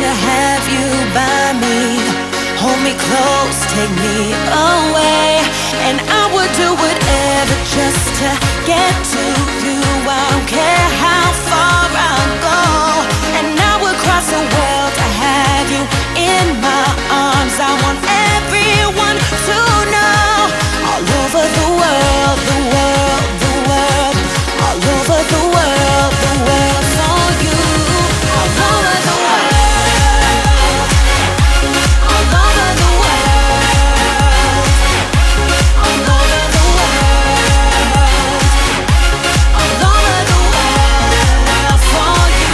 have you by me. Hold me close, take me away, and I would do whatever just to get to you. I don't care how far I'll go, and I would cross the world to have you in my arms. I want everyone to know, all over the world, the world, the world, all over the world, the world for you. All over the world, all over the world, all over the world, all over the world for you.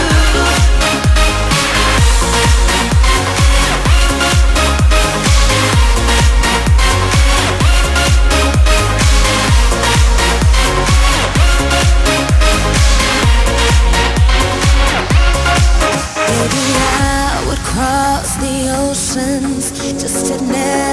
Maybe I would cross the oceans just to never